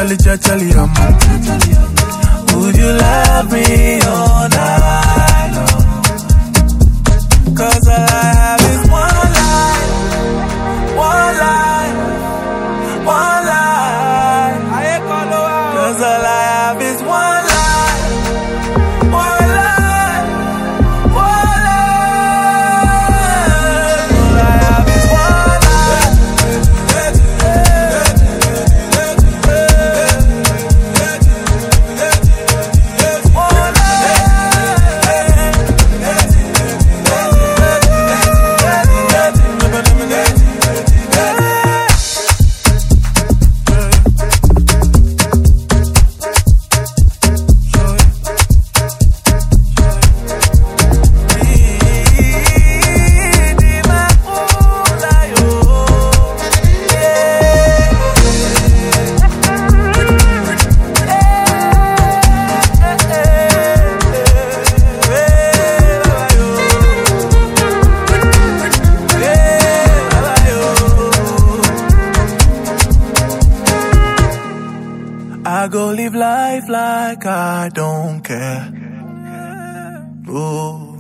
Would you love me all night long? 'Cause all I have is one life, one life, one life. 'Cause all I have is one life, one life, one life. All I have is one life. I go live life like I don't care. Ooh.